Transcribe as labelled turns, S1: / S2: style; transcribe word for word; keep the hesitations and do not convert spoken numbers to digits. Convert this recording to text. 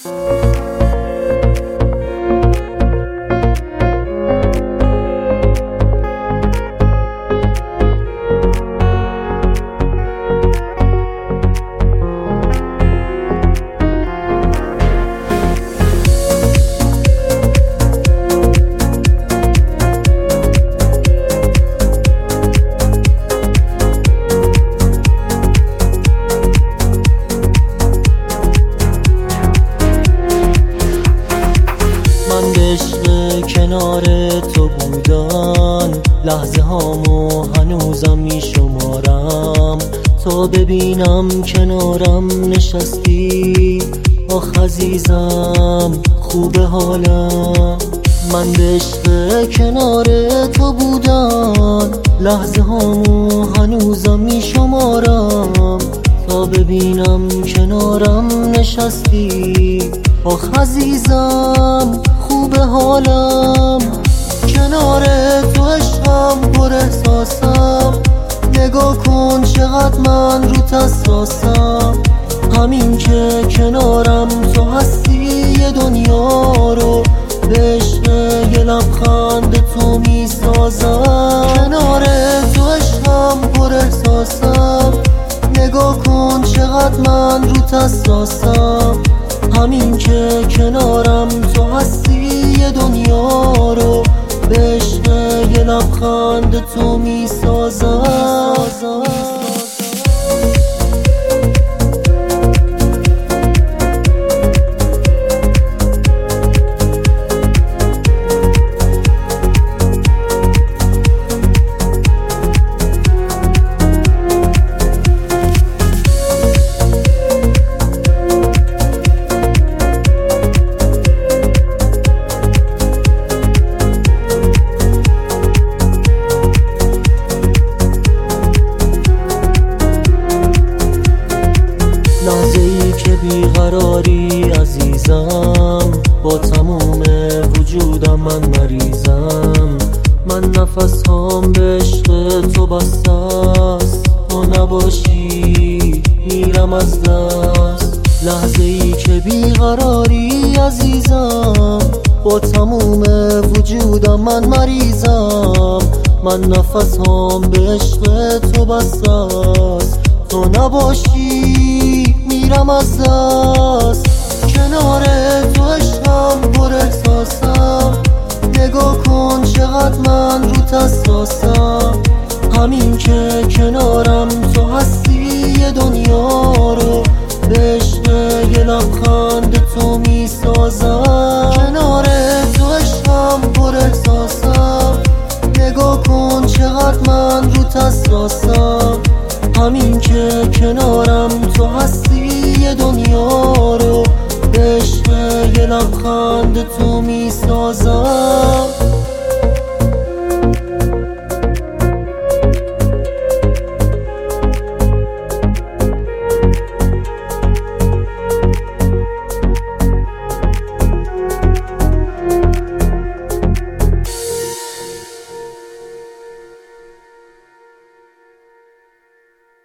S1: کنار تو بودن لحظه هامو هنوزم می شمارم تا ببینم کنارم نشستی. آخ عزیزم خوب حالم، من به عشق کنار تو بودن لحظه هامو هنوزم می شمارم تا ببینم کنارم نشستی. آخ عزیزم خوب حالم، کنار تو عشقم پر احساسم. نگاه کن چقدر من روت حساسم، همین که کنارم تو هستی یه دنیا رو به عشق یه لبخند تو می سازم. کنار تو عشقم پر احساسم، نگاه کن چقدر من روت حساسم، همین که کنارم تو هستی یه دنیا رو به عشق یه لبخند تو می سازم. لحظه‌ای که بیقراری عزیزم، با تموم وجودم من مریضم. من نفس هام به عشق تو بسته است، تو نباشی میرم از دست. لحظه‌ای که بیقراری عزیزم، با تموم وجودم من مریضم. من نفس هام به عشق تو بسته است، تو نباشی میرم از دست. کنار تو عشقم پر احساسم، نگاه کن چقدر من روت حساسم، همین که کنارم تو هستی یه دنیا رو به عشق یه لبخند تو می سازم. کنار تو عشقم پر احساسم، نگاه کن چقدر من روت حساسم، همین که کنارم تو هستی یه دنیا رو به عشق یه لبخند تو می سازم.